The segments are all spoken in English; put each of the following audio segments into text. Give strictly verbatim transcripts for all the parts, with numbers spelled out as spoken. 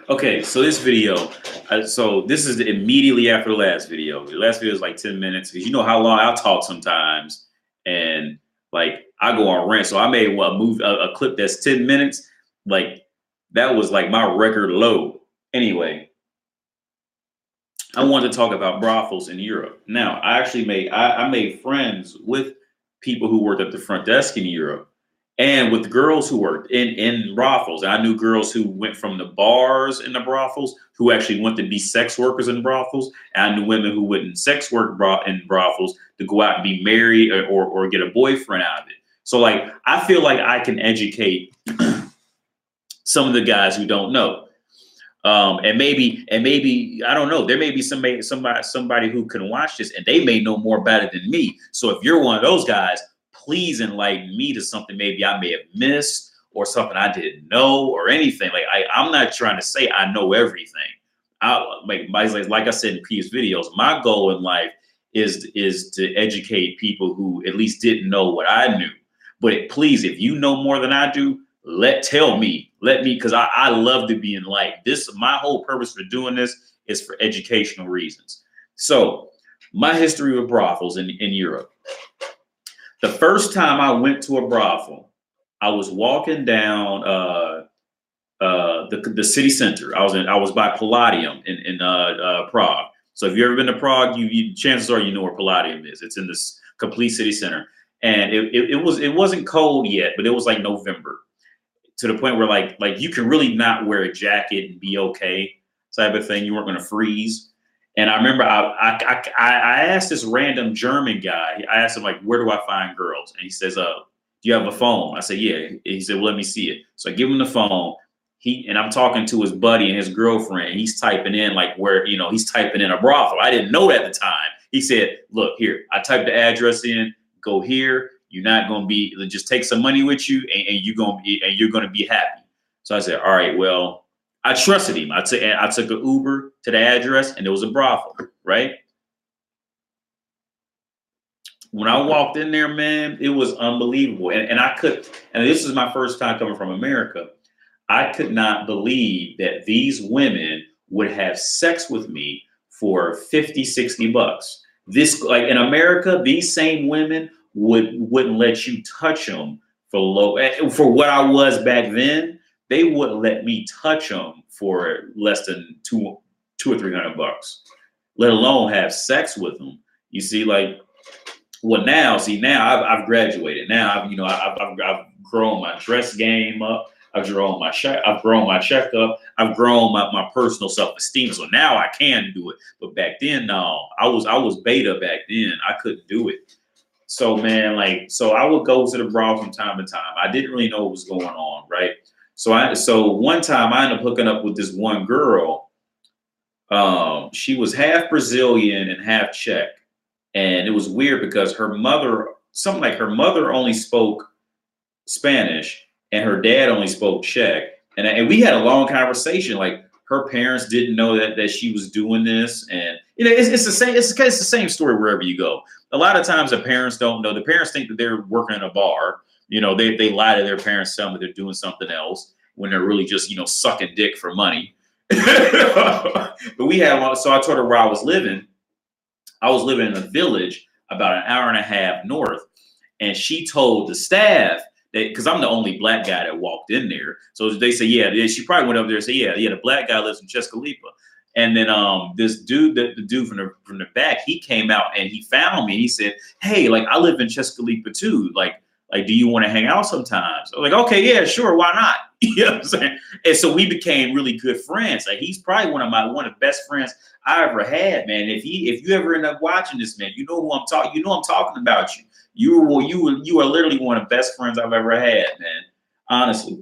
Okay, so this video, uh, so this is the, immediately after the last video. The last video is like ten minutes because you know how long I'll talk sometimes, and like I go on rant. So I made well, a move a, a clip that's ten minutes. Like that was like my record low. Anyway, I wanted to talk about brothels in Europe. Now, I actually made I, I made friends with people who worked at the front desk in Europe and with girls who worked in, in brothels. And I knew girls who went from the bars in the brothels who actually went to be sex workers in brothels. And I knew women who went in sex work bro- in brothels to go out and be married or, or, or get a boyfriend out of it. So like, I feel like I can educate some of the guys who don't know. Um, and maybe, and maybe, I don't know, there may be somebody, somebody, somebody who can watch this and they may know more about it than me. So if you're one of those guys, please enlighten me to something maybe I may have missed or something I didn't know or anything. Like I, I'm not trying to say I know everything. I like, like, like I said in previous videos, my goal in life is, is to educate people who at least didn't know what I knew. But please, if you know more than I do, let tell me, let me, because I, I love to be enlightened. This, my whole purpose for doing this is for educational reasons. So my history with brothels in, in Europe. The first time I went to a brothel, I was walking down uh, uh, the, the city center. I was in, I was by Palladium in, in uh, uh, Prague. So if you've ever been to Prague, you, you chances are you know where Palladium is. It's in this complete city center. And it, it, it was it wasn't cold yet, but it was like November. To the point where like like you can really not wear a jacket and be okay type of thing. You weren't going to freeze. And I remember I, I I I asked this random German guy. I asked him like, where do I find girls? And he says, uh, do you have a phone? I said, yeah. And he said, well, let me see it. So I give him the phone. He and I'm talking to his buddy and his girlfriend. And he's typing in like where, you know, he's typing in a brothel. I didn't know that at the time. He said, look here, I typed the address in, go here. You're not going to be, just take some money with you and, and you're going to be, and you're going to be happy. So I said, all right, well, I trusted him. I took, I took an Uber to the address and there was a brothel, right? When I walked in there, man, it was unbelievable. And, and I could, and this is my first time coming from America. I could not believe that these women would have sex with me for fifty, sixty bucks. This, like in America, these same women would wouldn't let you touch them for low for what I was back then. They wouldn't let me touch them for less than two two or three hundred bucks, let alone have sex with them. You see, like, well now, see now I've, I've graduated. Now I've you know I've, I've I've grown my dress game up. I've grown my check. I've grown my checkup. I've grown my, my personal self-esteem. So now I can do it. But back then, no, I was I was beta back then. I couldn't do it. So, man, like, so I would go to the brothel from time to time. I didn't really know what was going on, right? So I, so one time I ended up hooking up with this one girl. Um, she was half Brazilian and half Czech. And it was weird because her mother, something like her mother only spoke Spanish and her dad only spoke Czech. And, and we had a long conversation, like, her parents didn't know that, that she was doing this. And, you know, it's, it's the same, it's, it's the same story wherever you go. A lot of times the parents don't know. The parents think that they're working in a bar. You know, they, they lie to their parents, tell them that they're doing something else when they're really just, you know, sucking dick for money. But we had, so I told her where I was living. I was living in a village about an hour and a half north. And she told the staff, because I'm the only black guy that walked in there. So they say, yeah, she probably went up there and said, yeah, yeah, the black guy lives in Chescalipa. And then um, this dude, the, the dude from the from the back, he came out and he found me. He said, hey, like, I live in Chescalipa too. Like, like, do you want to hang out sometimes? I was like, okay, yeah, sure, why not? You know what I'm saying? And so we became really good friends. Like, he's probably one of my one of the best friends I ever had, man. If he if you ever end up watching this, man, you know who I'm talking. You know I'm talking about you. You were you were you are literally one of the best friends I've ever had, man. Honestly.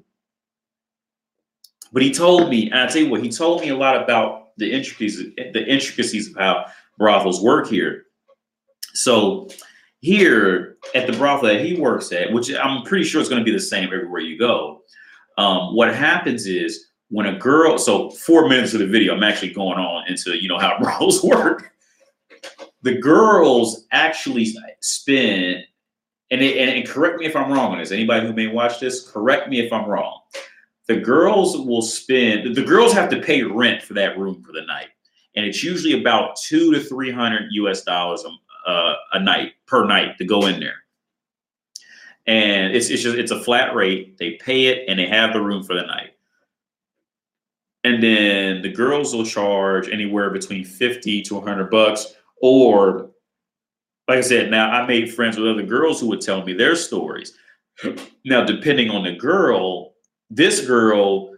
But he told me, and I tell you what, he told me a lot about the intricacies, the intricacies of how brothels work here. So here at the brothel that he works at, which I'm pretty sure is going to be the same everywhere you go. Um, what happens is when a girl, so four minutes of the video, I'm actually going on into, you know, how brothels work. The girls actually spend, and, it, and, and correct me if I'm wrong on this. Anybody who may watch this, correct me if I'm wrong. the girls will spend, the girls have to pay rent for that room for the night. And it's usually about two to three hundred U S dollars a, uh, a night per night to go in there. And it's, it's just, it's a flat rate. They pay it and they have the room for the night. And then the girls will charge anywhere between fifty to a hundred bucks. Or like I said, now I made friends with other girls who would tell me their stories. Now, depending on the girl, this girl,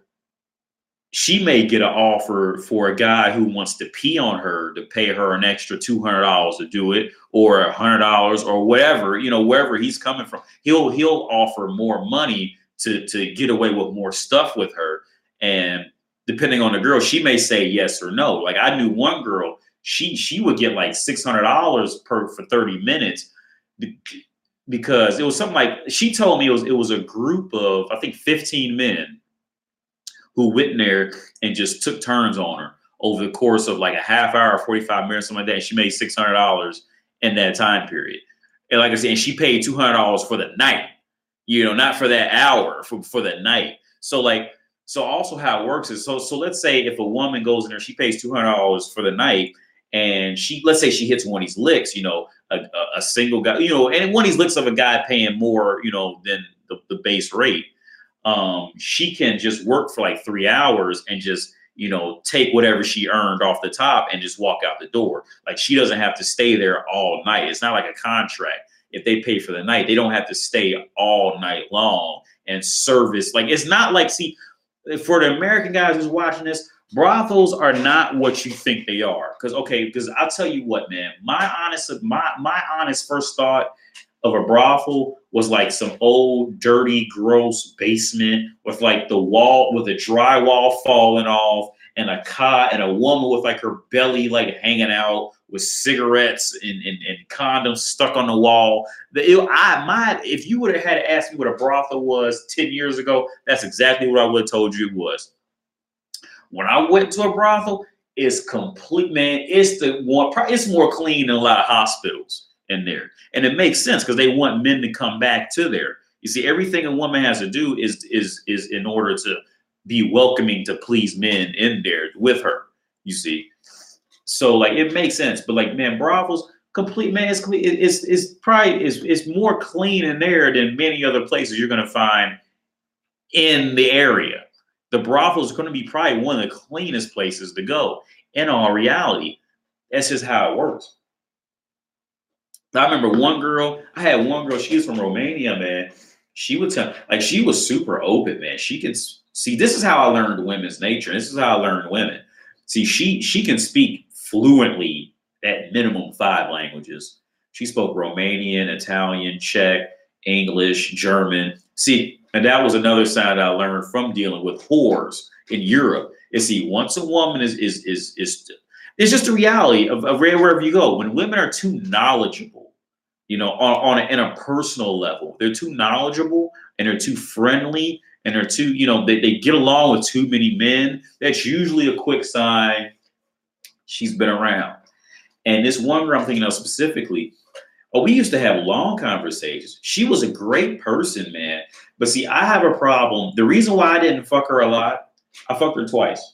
she may get an offer for a guy who wants to pee on her to pay her an extra two hundred dollars to do it, or a hundred dollars or whatever, you know, wherever he's coming from. He'll, he'll offer more money to, to get away with more stuff with her. And depending on the girl, she may say yes or no. Like I knew one girl, she, she would get like six hundred dollars per for thirty minutes because it was something like, she told me it was, it was a group of, I think fifteen men who went in there and just took turns on her over the course of like a half hour, forty-five minutes, something like that. And she made six hundred dollars in that time period. And like I said, and she paid two hundred dollars for the night, you know, not for that hour, for, for the night. So like, so also how it works is, so, so let's say if a woman goes in there, she pays two hundred dollars for the night, and she, let's say she hits one of these licks, you know, a, a, a single guy, you know, and one of these licks of a guy paying more, you know, than the, the base rate. Um, she can just work for like three hours and just, you know, take whatever she earned off the top and just walk out the door. Like she doesn't have to stay there all night. It's not like a contract. If they pay for the night, they don't have to stay all night long and service. Like, it's not like, see, for the American guys who's watching this, brothels are not what you think they are. Cause okay, because I'll tell you what, man, my honest, my, my honest first thought of a brothel was like some old, dirty, gross basement with like the wall, with the drywall falling off, and a cot, and a woman with like her belly like hanging out with cigarettes and, and, and condoms stuck on the wall. The, it, I my if you would have had to ask me what a brothel was ten years ago, that's exactly what I would have told you it was. When I went to a brothel, it's complete, man. It's the one. It's more clean than a lot of hospitals in there. And it makes sense because they want men to come back to there. You see, everything a woman has to do is is is in order to be welcoming to please men in there with her, you see. So like it makes sense. But like, man, brothels, complete, man, it's it's it's probably is it's more clean in there than many other places you're gonna find in the area. The brothel is gonna be probably one of the cleanest places to go. In all reality, that's just how it works. I remember one girl, I had one girl, she was from Romania, man. She would tell, like, she was super open, man. She could see, this is how I learned women's nature. This is how I learned women. See, she she can speak fluently at minimum five languages. She spoke Romanian, Italian, Czech, English, German. See, and that was another side I learned from dealing with whores in Europe. Is see, once a woman is is is is it's just the reality of, of wherever you go. When women are too knowledgeable, you know, on, on a, in a personal level, they're too knowledgeable and they're too friendly and they're too, you know, they, they get along with too many men. That's usually a quick sign she's been around. And this one girl I'm thinking of specifically, oh, we used to have long conversations. She was a great person, man. But see, I have a problem. The reason why I didn't fuck her a lot, I fucked her twice.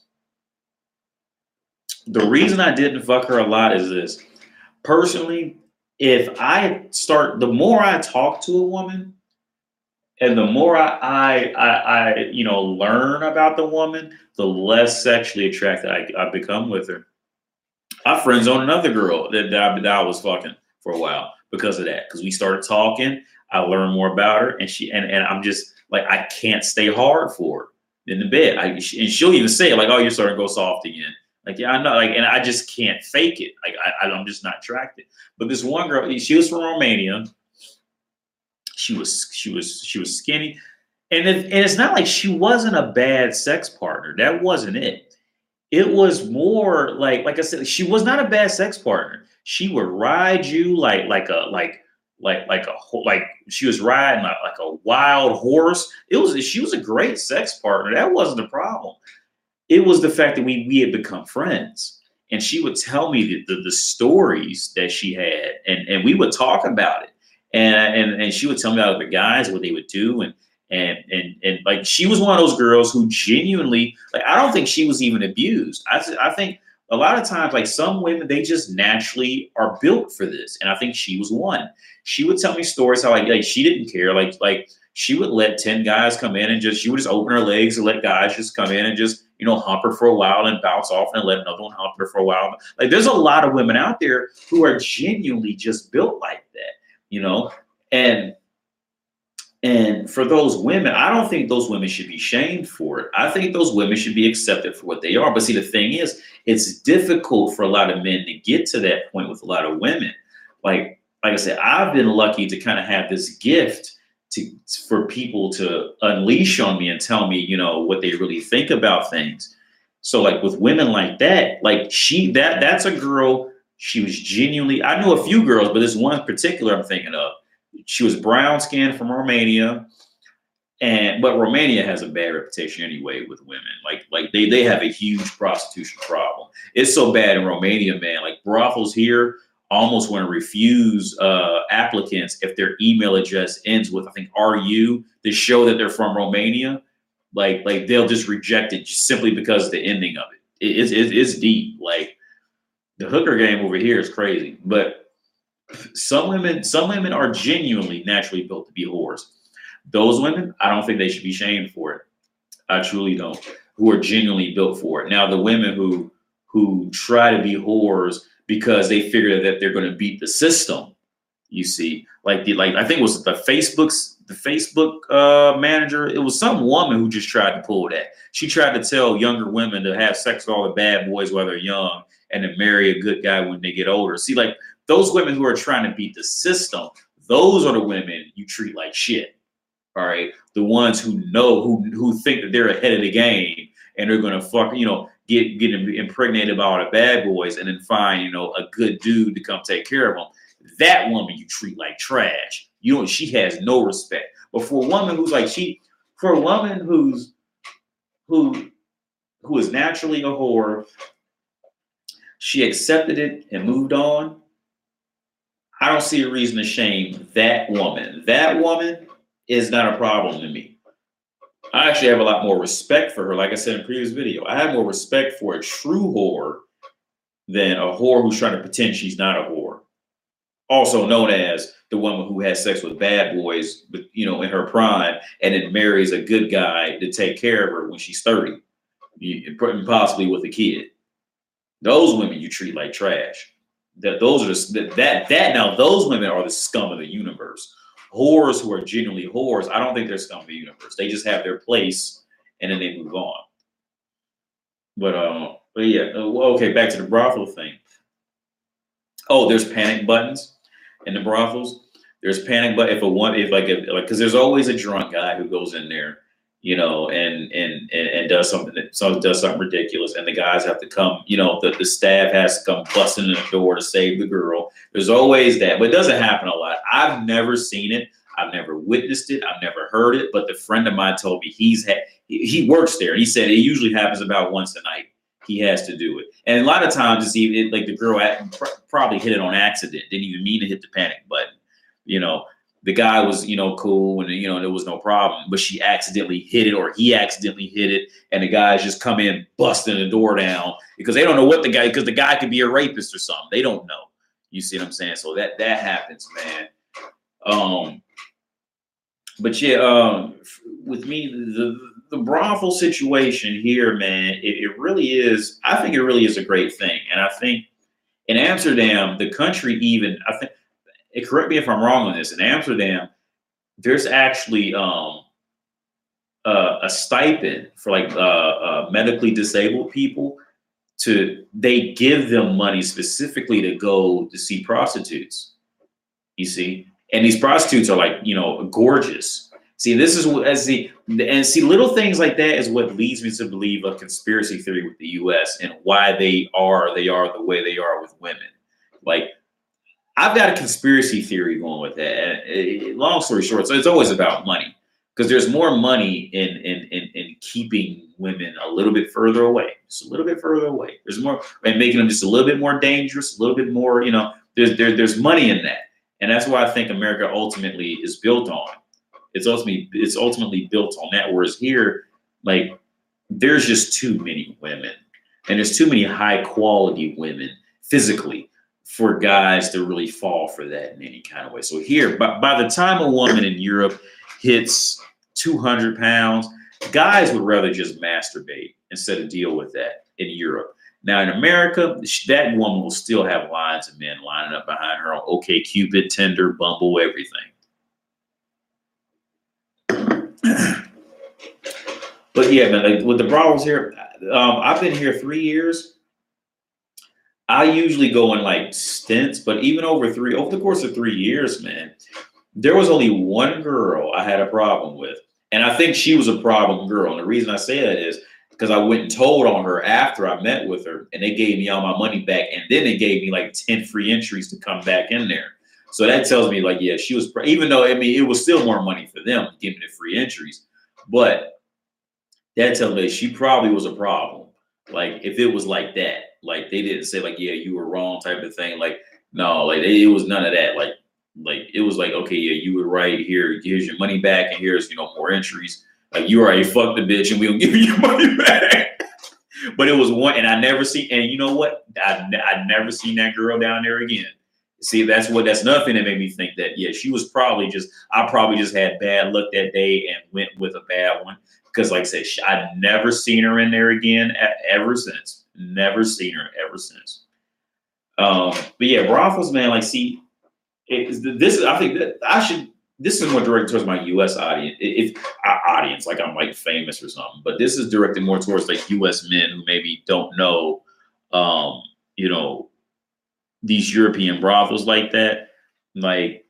The reason I didn't fuck her a lot is this. Personally, if I start, the more I talk to a woman and the more I, I, I, I you know, learn about the woman, the less sexually attracted I, I become with her. I friend zoned another girl that, that, I, that I was fucking for a while because of that. Because we started talking, I learned more about her, and she and, and I'm just like, I can't stay hard for her in the bed. I, and she'll even say like, "Oh, you're starting to go soft again." Like, yeah, I know. Like, and I just can't fake it. Like, I, I'm just not attracted. But this one girl, she was from Romania. She was, she was, she was skinny, and it, and it's not like she wasn't a bad sex partner. That wasn't it. It was more like, like I said, she was not a bad sex partner. She would ride you like, like a, like, like, like a, like she was riding like, like a wild horse. It was, she was a great sex partner. That wasn't the problem. It was the fact that we we had become friends, and she would tell me the, the, the stories that she had, and, and we would talk about it, and, and and she would tell me about the guys, what they would do, and And, and, and like, she was one of those girls who genuinely, like, I don't think she was even abused. I, th- I think a lot of times, like, some women, they just naturally are built for this. And I think she was one. She would tell me stories how, like, like she didn't care. Like, like she would let ten guys come in and just, she would just open her legs and let guys just come in and just, you know, hump her for a while and bounce off and let another one hump her for a while. Like, there's a lot of women out there who are genuinely just built like that, you know? And, and for those women, I don't think those women should be shamed for it. I think those women should be accepted for what they are. But see, the thing is, it's difficult for a lot of men to get to that point with a lot of women. Like, like I said, I've been lucky to kind of have this gift to for people to unleash on me and tell me, you know, what they really think about things. So like with women like that, like she, that that's a girl, she was genuinely, I knew a few girls, but this one in particular I'm thinking of. She was brown skinned from Romania. And but Romania has a bad reputation anyway with women. Like, like they they have a huge prostitution problem. It's so bad in Romania, man. Like brothels here almost want to refuse uh, applicants if their email address ends with, I think, R U, to show that they're from Romania. Like, like they'll just reject it just simply because of the ending of it. it it's, it, it's deep. Like the hooker game over here is crazy. But some women, some women are genuinely naturally built to be whores. Those women, I don't think they should be shamed for it. I truly don't. Who are genuinely built for it. Now, the women who who try to be whores because they figure that they're going to beat the system, you see, like the like I think it was the Facebook's the Facebook uh, manager. It was some woman who just tried to pull that. She tried to tell younger women to have sex with all the bad boys while they're young and to marry a good guy when they get older. See, like those women who are trying to beat the system, those are the women you treat like shit. All right, the ones who know, who who think that they're ahead of the game and they're gonna fuck, you know, get get impregnated by all the bad boys and then find, you know, a good dude to come take care of them. That woman you treat like trash. You know, she has no respect. But for a woman who's like she, for a woman who's who who is naturally a whore, she accepted it and moved on. I don't see a reason to shame that woman. That woman is not a problem to me. I actually have a lot more respect for her. Like I said in the previous video, I have more respect for a true whore than a whore who's trying to pretend she's not a whore. Also known as the woman who has sex with bad boys, you know, in her prime, and then marries a good guy to take care of her when she's thirty, possibly with a kid. Those women you treat like trash. That those are the, that that now those women are the scum of the universe. Whores who are genuinely whores, I don't think they're scum of the universe. They just have their place and then they move on. But um, but yeah, okay, back to the brothel thing. Oh, there's panic buttons in the brothels. There's panic button if a one if like a, like because there's always a drunk guy who goes in there, you know, and and and, and does something that so does something ridiculous, and the guys have to come, you know, the, the staff has to come busting in the door to save the girl. There's always that, but it doesn't happen a lot. I've never seen it. I've never witnessed it. I've never heard it. But the friend of mine told me he's had he, he works there. He said it usually happens about once a night. He has to do it, and a lot of times it's even it, like the girl at, probably hit it on accident. Didn't even mean to hit the panic button, you know. The guy was, you know, cool and, you know, there was no problem, but she accidentally hit it or he accidentally hit it. And the guys just come in busting the door down because they don't know what the guy, because the guy could be a rapist or something. They don't know. You see what I'm saying? So that, that happens, man. Um, but yeah, um, with me, the, the brothel situation here, man, it, it really is, I think it really is a great thing. And I think in Amsterdam, the country even, I think, It, correct me if I'm wrong on this. In Amsterdam, there's actually um, uh, a stipend for like uh, uh, medically disabled people. To they give them money specifically to go to see prostitutes. You see, and these prostitutes are like, you know, gorgeous. See, this is what as the and see little things like that is what leads me to believe a conspiracy theory with the U S and why they are they are the way they are with women. Like, I've got a conspiracy theory going with that. And it, long story short, so it's always about money because there's more money in, in in in keeping women a little bit further away, just a little bit further away. There's more and making them just a little bit more dangerous, a little bit more, you know. There's there, there's money in that, and that's why I think America ultimately is built on. It's ultimately it's ultimately built on that. Whereas here, like, there's just too many women, and there's too many high quality women physically for guys to really fall for that in any kind of way. So here, by, by the time a woman in Europe hits two hundred pounds, guys would rather just masturbate instead of deal with that in Europe. Now in America, that woman will still have lines of men lining up behind her on OkCupid, Tinder, Bumble, everything. But yeah, man, like with the brothels here, um, I've been here three years. I usually go in like stints, but even over three, over the course of three years, man, there was only one girl I had a problem with. And I think she was a problem girl. And the reason I say that is because I went and told on her after I met with her, and they gave me all my money back. And then they gave me like ten free entries to come back in there. So that tells me like, yeah, she was, even though, I mean, it was still more money for them to give me the free entries. But that tells me she probably was a problem. Like if it was like that, like they didn't say like, yeah, you were wrong type of thing. Like, no, like it was none of that. Like, like it was like, okay, yeah, you were right here. Here's your money back. And here's, you know, more entries. Like you already fucked the bitch and we'll give you your money back. But it was one, and I never see, and you know what? I, I never seen that girl down there again. See, that's what, that's nothing that made me think that, yeah, she was probably just, I probably just had bad luck that day and went with a bad one. Because like I said, I've never seen her in there again ever since. Never seen her ever since. Um, but yeah, brothels, man, like, see, it, this is, I think that I should, this is more directed towards my U S audience. If uh, audience, like I'm like famous or something, but this is directed more towards like U S men who maybe don't know, um, you know, these European brothels like that. Like,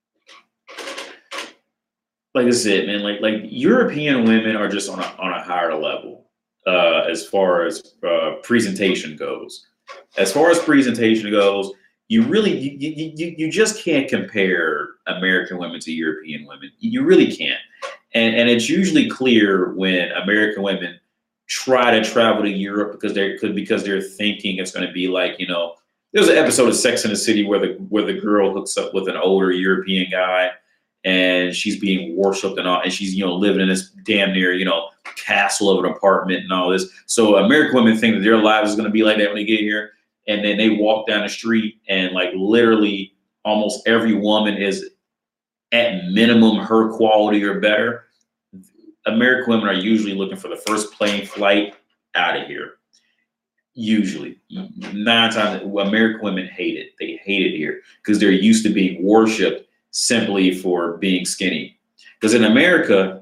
like I said, man, like, like European women are just on a, on a higher level uh, as far as uh, presentation goes. As far as presentation goes, you really, you, you, you just can't compare American women to European women. You really can't. And, and it's usually clear when American women try to travel to Europe because they're, because they're thinking it's going to be like, you know, there's an episode of Sex and the City where the, where the girl hooks up with an older European guy and she's being worshipped and all, and she's, you know, living in this damn near, you know, castle of an apartment and all this. So American women think that their lives is going to be like that when they get here. And then they walk down the street and like literally almost every woman is at minimum her quality or better. American women are usually looking for the first plane flight out of here. Usually, nine times, American women hate it. They hate it here because they're used to being worshipped simply for being skinny. Because in America,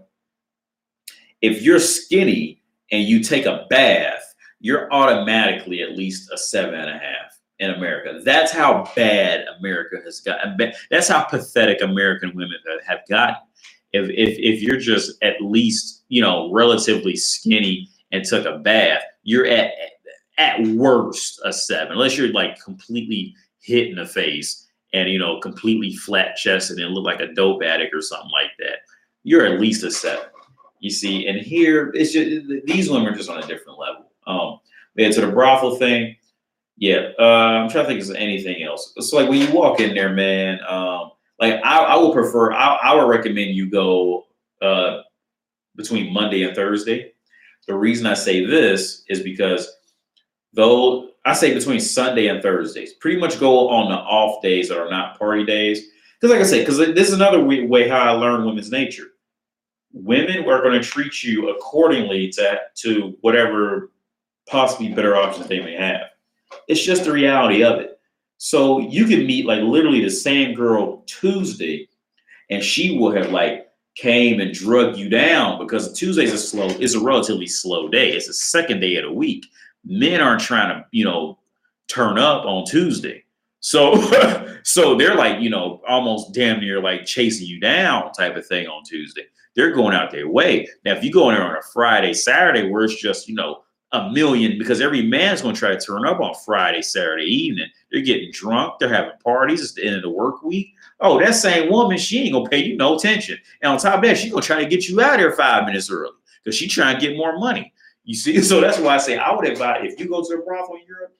if you're skinny and you take a bath, you're automatically at least a seven and a half in America. That's how bad America has gotten. That's how pathetic American women have gotten. If, if, if you're just at least, you know, relatively skinny and took a bath, you're at, at worst a seven, unless you're like completely hit in the face and, you know, completely flat chested and look like a dope addict or something like that. You're at least a seven, you see. And here, it's just, these women are just on a different level. Um, yeah, to the brothel thing, yeah. Uh, I'm trying to think of anything else. It's like when you walk in there, man. Um, like I, I would prefer. I, I would recommend you go uh, between Monday and Thursday. The reason I say this is because though I say between Sunday and Thursdays, pretty much go on the off days that are not party days. Because like I say, because this is another way, way how I learn women's nature. Women are going to treat you accordingly to to whatever possibly better options they may have. It's just the reality of it. So you can meet like literally the same girl Tuesday and she will have like came and drug you down because Tuesday's a slow, it's a relatively slow day. It's the second day of the week. Men aren't trying to, you know, turn up on Tuesday. So, so they're like, you know, almost damn near like chasing you down type of thing on Tuesday. They're going out their way. Now, if you go in there on a Friday, Saturday, where it's just, you know, a million, because every man's going to try to turn up on Friday, Saturday evening. They're getting drunk. They're having parties. It's the end of the work week. Oh, that same woman, she ain't going to pay you no attention. And on top of that, she's going to try to get you out of here five minutes early because she's trying to get more money. You see? So that's why I say I would advise, if you go to a brothel in Europe,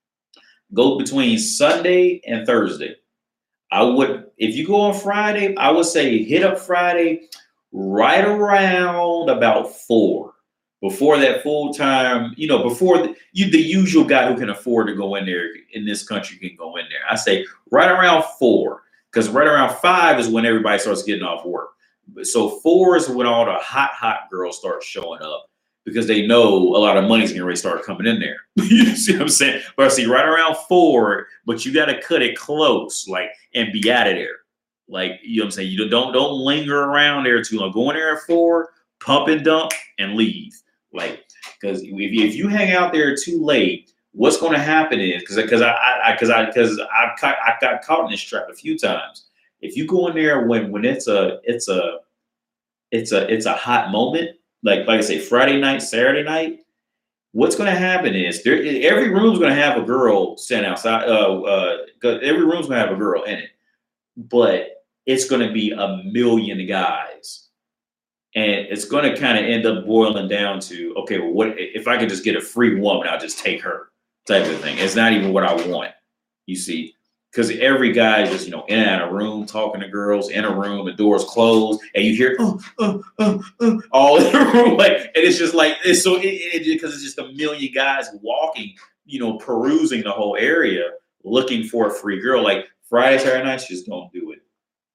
go between Sunday and Thursday. I would, if you go on Friday, I would say hit up Friday right around about four. Before that full time, you know, before the, you, the usual guy who can afford to go in there in this country can go in there. I say right around four, because right around five is when everybody starts getting off work. So four is when all the hot, hot girls start showing up because they know a lot of money's going to start coming in there. You see what I'm saying? But I see right around four, but you got to cut it close, like, and be out of there. Like, you know what I'm saying? You don't don't linger around there too long. Go in there at four, pump and dump, and leave. Like, because if you, if you hang out there too late, what's going to happen is because because I because I because I, I, I got caught in this trap a few times. If you go in there when when it's a it's a it's a it's a hot moment, like like I say, Friday night, Saturday night, what's going to happen is there every room's going to have a girl standing outside. Uh, uh, every room's going to have a girl in it, but it's going to be a million guys. And it's going to kind of end up boiling down to, okay, well, what if I could just get a free woman? I'll just take her, type of thing. It's not even what I want, you see, because every guy is just, you know, in and out of room, talking to girls, in a room, the doors closed, and you hear, oh, oh, oh, oh, all in the room. Like, and it's just like, it's so, it, it, because it's just a million guys walking, you know, perusing the whole area, looking for a free girl. Like, Friday, Saturday nights, just don't do it.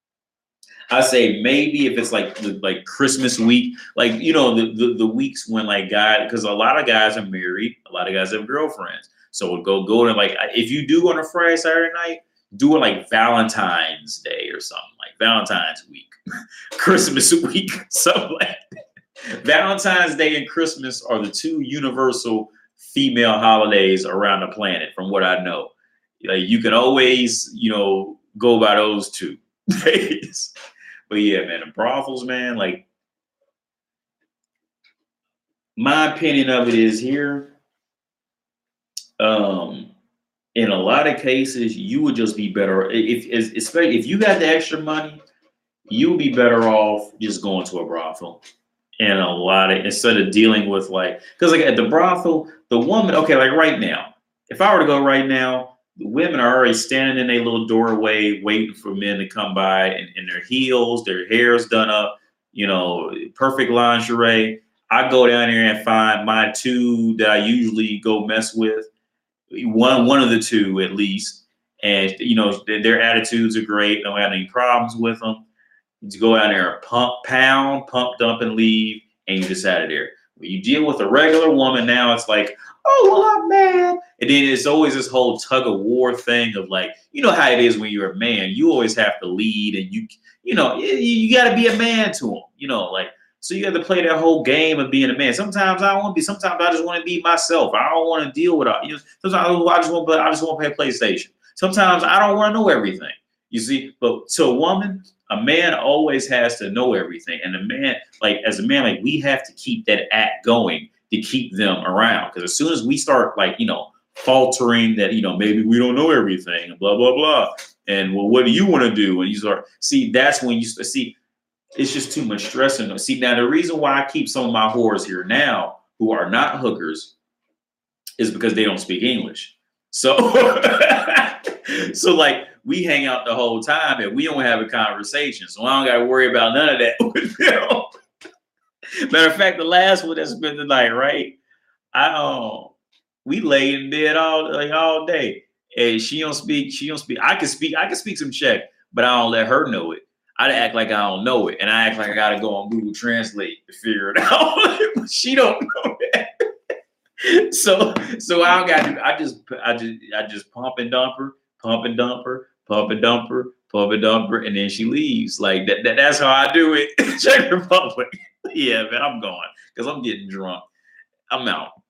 I say maybe if it's like like Christmas week, like, you know, the, the, the weeks when like guys, because a lot of guys are married, a lot of guys have girlfriends. So we'll go go to like, if you do on a Friday, Saturday night, do it like Valentine's Day or something, like Valentine's week, Christmas week, something like that. Valentine's Day and Christmas are the two universal female holidays around the planet, from what I know. Like, you can always, you know, go by those two days. But yeah, man, the brothels, man, like, my opinion of it is here, um, in a lot of cases, you would just be better if, if, especially if you got the extra money, you would be better off just going to a brothel. And a lot of, instead of dealing with like, because like at the brothel, the woman, okay, like right now, if I were to go right now, the women are already standing in a little doorway waiting for men to come by in, in their heels, their hair's done up, you know, perfect lingerie. I go down there and find my two that I usually go mess with, one one of the two at least. And, you know, their, their attitudes are great. I don't have any problems with them. You go down there and pump, pound, pump, dump, and leave, and you just out of there. When you deal with a regular woman now, it's like, oh, well, I'm mad. And then it's always this whole tug of war thing of like, you know how it is when you're a man. You always have to lead, and you, you know, you, you got to be a man to them. You know, like, so you have to play that whole game of being a man. Sometimes I don't want to be. Sometimes I just want to be myself. I don't want to deal with it. You know, sometimes I just want, but I just want to play PlayStation. Sometimes I don't want to know everything. You see, but to a woman, a man always has to know everything, and a man, like as a man, like we have to keep that act going to keep them around. Because as soon as we start, like, you know, faltering that, you know, maybe we don't know everything and blah, blah, blah. And well, what do you want to do? And you start, see, that's when you see, it's just too much stress. And see, now the reason why I keep some of my whores here now who are not hookers is because they don't speak English. So, so like we hang out the whole time and we don't have a conversation. So I don't got to worry about none of that with them. Matter of fact, the last one that's been tonight, right? I um, we lay in bed all like all day, and she don't speak. She don't speak. I can speak. I can speak some Czech, but I don't let her know it. I act like I don't know it, and I act like I gotta go on Google Translate to figure it out. She don't know that. so, so I don't got. I just, I just, I just pump and dump her, pump and dump her, pump and dump her, pump and dump her, and then she leaves. Like that. that that's how I do it. Czech Republic. Yeah, man, I'm going because I'm getting drunk. I'm out.